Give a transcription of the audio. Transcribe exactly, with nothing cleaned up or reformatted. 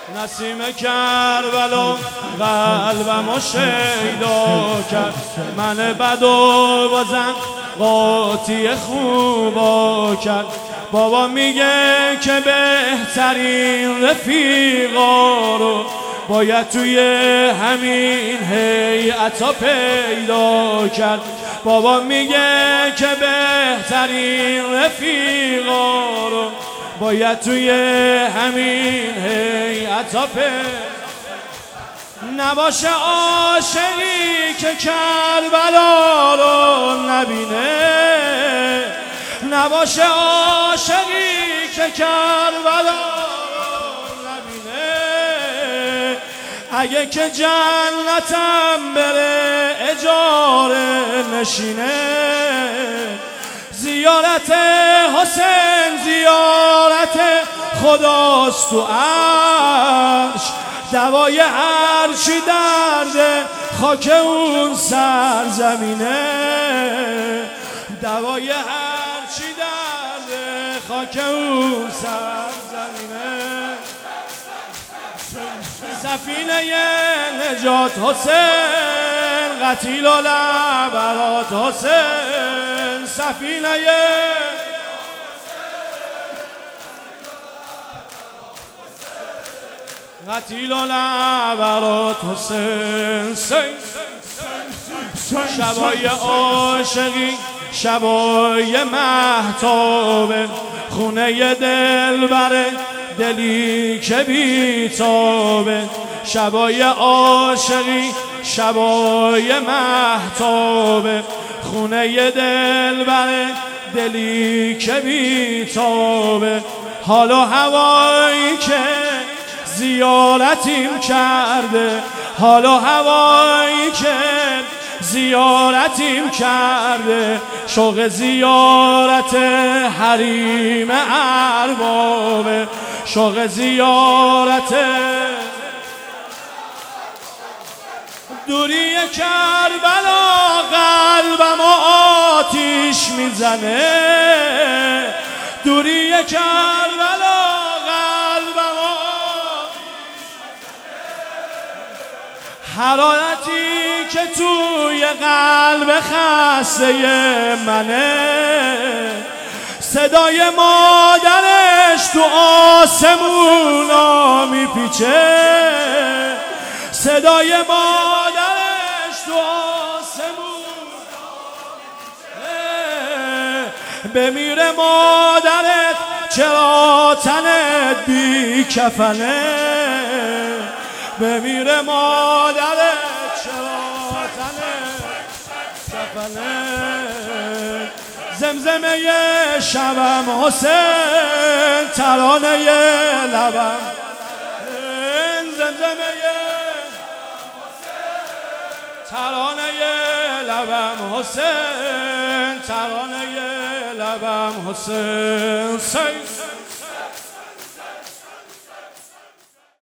نسیم کربلا قلبمو شیدا کرد، من بد و بازم قاطی خوبا کرد. بابا میگه که بهترین رفیقا رو باید توی همین هیئتا پیدا کرد. بابا میگه که بهترین رفیقا رو باید توی همین هیئتا پیدا. نباشه عاشقی که کربلا رو نبینه، نباشه عاشقی که کربلا رو نبینه. اگه که جنتم بره اجاره نشینه، زیارت حسین زیارت خداست تو عرش، دوای هر چی درده خاک اون سرزمینه، دوای هر چی درده خاک اون سرزمینه. سفینه نجات حسین، قتیل و لبرات حسین، سفینه قتیل و لبرات حسین. شبای عاشقی شبای مهتابه، خونه دل بره دلی که بیتابه. شبای عاشقی شبای مهتابه، خونه دل بره دلی که بیتابه. حال و هوایی که زیارتیم کرده، حال و هوایی که زیارتیم کرده، شوق زیارت حریم اربابه، شوق زیارت. دوری کربلا قلبم آتیش میزنه، دوری کربلا قلبم آتیش میزنه. حرارتی که توی قلب خسته منه، صدای مادرش تو آسمونا میپیچه، صدای مادرش تو آسمونا میپیچه. بمیره مادرت چرا تنت بی کفنه، بمیره مادرت چرا تنت کفنه. زمزمه شبم حسین، ترانه لبم، زمزمه ترانه لبم حسین، ترانه لبم حسین.